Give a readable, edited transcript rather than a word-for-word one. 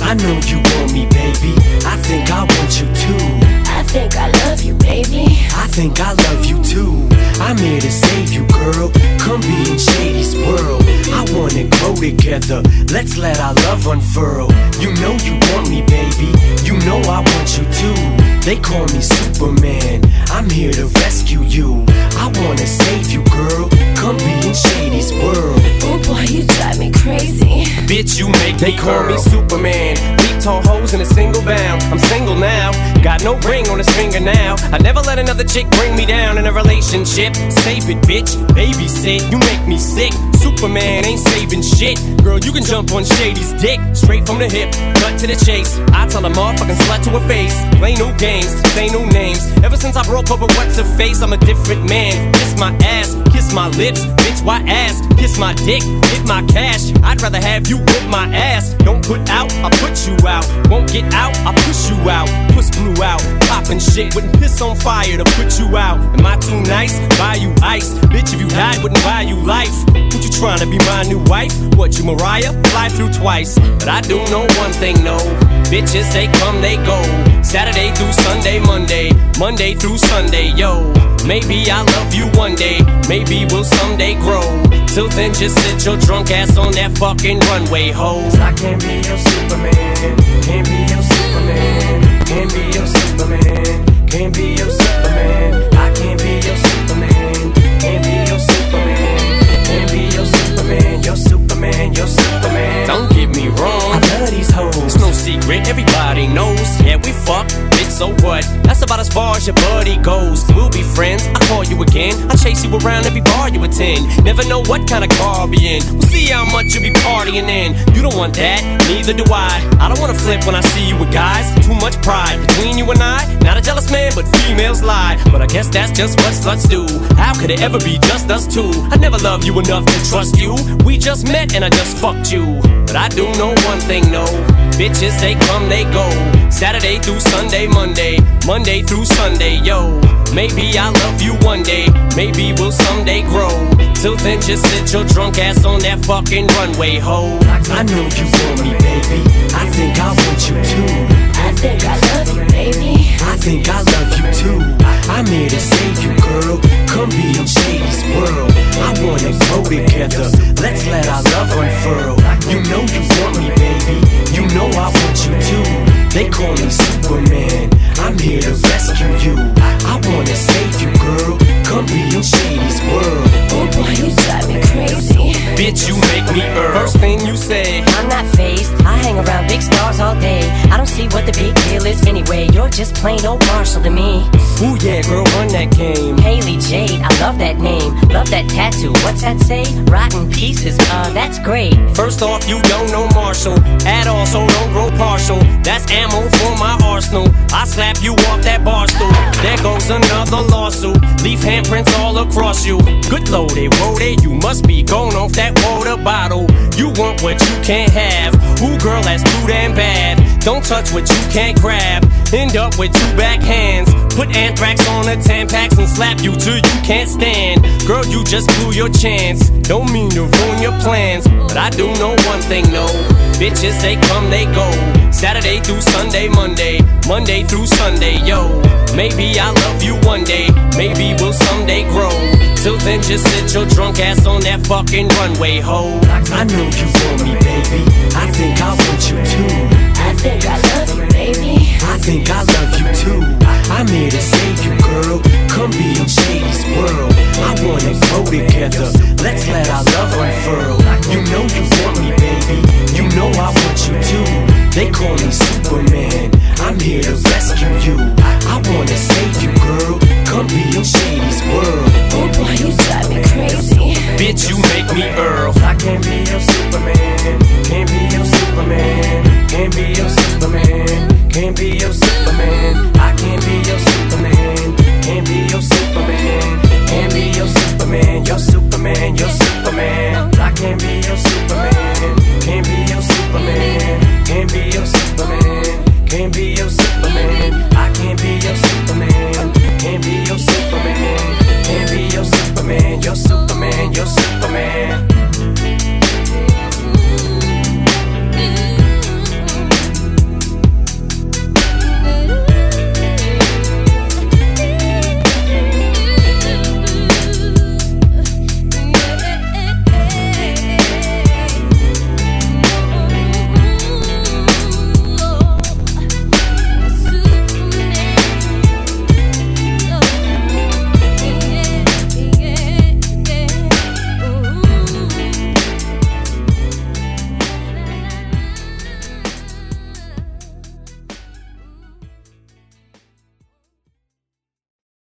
I know you want me, baby. I think I want you too. I think I love you, baby. I think I love you too. I'm here to save you, girl. Come be in Shady's world. I wanna grow together. Let's let our love unfurl. You know you want me, baby. You know I want you too. They call me Superman. I'm here to rescue you. I wanna save you, girl. Come be in Shady's world. Oh boy, you drive me crazy. Bitch, you make They call me Superman. Beat tall hoes in a single bound. I'm single now. Got no ring on his finger now. I never let another chick bring me down in a relationship. Save it, bitch. Babysit. You make me sick. Superman ain't saving shit. Girl, you can jump on Shady's dick. Straight from the hip, cut to the chase. I tell a motherfucking slut to her face. Play no games, say no names. Ever since I broke up with what's her face, I'm a different man. Kiss my ass, kiss my lips. Bitch, why ass? Kiss my dick, hit my cash. I'd rather have you whip my ass. Don't put out, I put you out. Won't get out, I push you out. Puss blew out, poppin' shit. Wouldn't piss on fire to put you out. Am I too nice? Buy you ice. Bitch, if you died, wouldn't buy you life. Would you tryna be my new wife? What, you Mariah? Fly through twice. But I do know one thing, no. Bitches, they come, they go. Saturday through Sunday, Monday through Sunday, yo. Maybe I'll love you one day, maybe we'll someday grow. Till then, just sit your drunk ass on that fucking runway, ho. I can't be your Superman, can't be your Superman, can't be your Superman, can't be your Superman. I can't be your Superman, can't be your Superman, can't be your Superman, your Superman, your Superman. Don't get me wrong, I love these hoes. It's no secret, everybody knows. Yeah, we fuck, bitch, so what? That's about as far as your buddy goes. We'll be friends, I call you again. I chase you around every bar you attend. Never know what kind of car I'll be in. We'll see how much you be partying in. You don't want that, neither do I. I don't wanna flip when I see you with guys. Too much pride between you and I. Not a jealous man, but females lie. But I guess that's just what sluts do. How could it ever be just us two? I never loved you enough to trust you. We just met and I just fucked you. But I do know one thing, no. Bitches, they come, they go. Saturday through Sunday, Monday through Sunday, yo. Maybe I'll love you one day, maybe we'll someday grow. Till then, just sit your drunk ass on that fucking runway, ho. I know you want me, baby. I think I want you too. I think I love you, baby. I think I love you too. I'm here to save you, girl. Come be in Shady's world. I wanna grow together. Let's let our love unfurl. You know you want me, baby. You know I want you too. They call me Superman. I'm here to rescue you. I wanna save you, girl. Come be in Shady's world. Oh boy, you drive me crazy. Bitch, you make me First thing you say, I'm not phased, I hang around big stars all day. I don't see what the big deal is anyway. You're just plain old Marshall to me. ooh yeah, girl, run that game. Haley Jade, I love that name. Love that tattoo, what's that say? Rotten pieces, that's great. First off, you don't know Marshall at all, so don't grow partial. That's ammo for my arsenal. I slap you off that bar stool. There goes another lawsuit. Leave handprints all across you. Good loaded, worded, you must be going off that water bottle. You want what you can't have. Ooh, girl, that's too damn bad. Don't touch what you can't grab. End up with two backhands. Put anthrax on the Tampax and slap you till you can't stand. Girl, you just blew your chance. Don't mean to ruin your plans, but I do know one thing, no. Bitches, they come, they go. Saturday through Sunday, Monday through Sunday, yo. Maybe I'll love you one day, maybe we'll someday grow. Till then, just sit your drunk ass on that fucking runway, ho. I know you want me, baby. I think I want you too. I think I love you, baby. I think I love you too. I'm here to save you, girl. Come be in Shady's world. I wanna grow together. Let's let our love unfurl. You know you want me, baby. You know I want you too. They call me